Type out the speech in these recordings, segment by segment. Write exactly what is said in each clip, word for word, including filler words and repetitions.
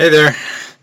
Hey there.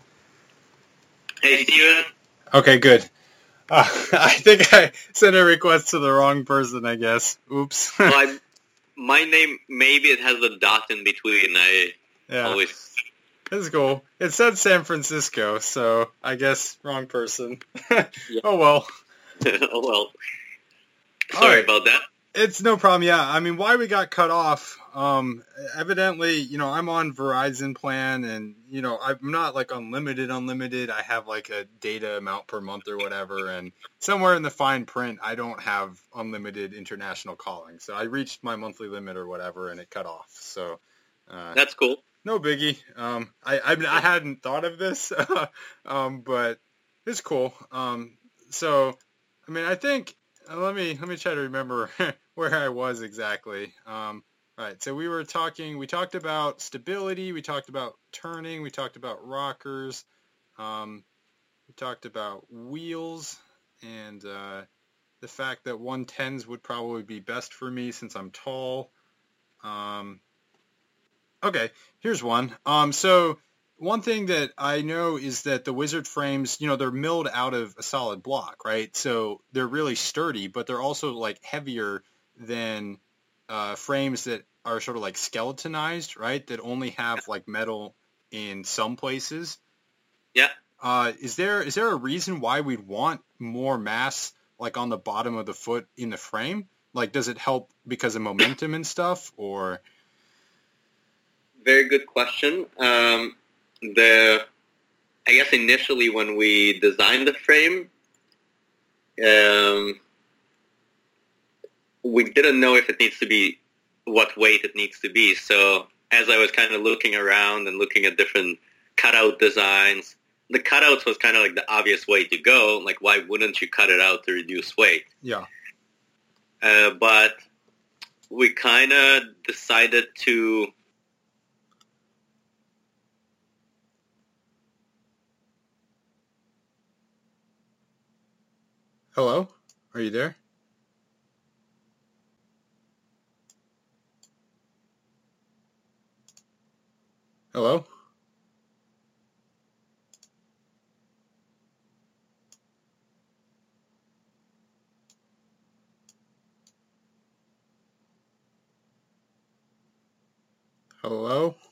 Hey, Steven. Okay, good. Uh, I think I sent a request to the wrong person, I guess. Oops. Well, I, my name, maybe it has a dot in between. I Yeah, always... this is cool. It said San Francisco, so I guess wrong person. Yeah. Oh well. Oh, well. All Sorry right. about that. It's no problem. Yeah, I mean, why we got cut off? Um, evidently, you know, I'm on Verizon plan, and you know, I'm not like unlimited, unlimited. I have like a data amount per month or whatever, and somewhere in the fine print, I don't have unlimited international calling. So I reached my monthly limit or whatever, and it cut off. So uh, That's cool. no biggie. Um, I I, I hadn't thought of this, um, but it's cool. Um, so I mean, I think uh, let me let me try to remember where I was exactly. Um, all right, so we were talking. We talked about stability. We talked about turning. We talked about rockers. Um, we talked about wheels and uh, the fact that one tens would probably be best for me since I'm tall. Um, Okay, here's one. Um, so one thing that I know is that the Wizard frames, you know, they're milled out of a solid block, right? So they're really sturdy, but they're also like heavier than uh, frames that are sort of like skeletonized, right? That only have like metal in some places. Yeah. Uh, is there is there a reason why we'd want more mass like on the bottom of the foot in the frame? Like, does it help because of momentum and stuff, or? Very good question. Um, the I guess initially when we designed the frame, um, we didn't know if it needs to be what weight it needs to be. So as I was kind of looking around and looking at different cutout designs, the cutouts was kind of like the obvious way to go. Like, why wouldn't you cut it out to reduce weight? Yeah. Uh, but we kind of decided to... Hello? Are you there? Hello? Hello?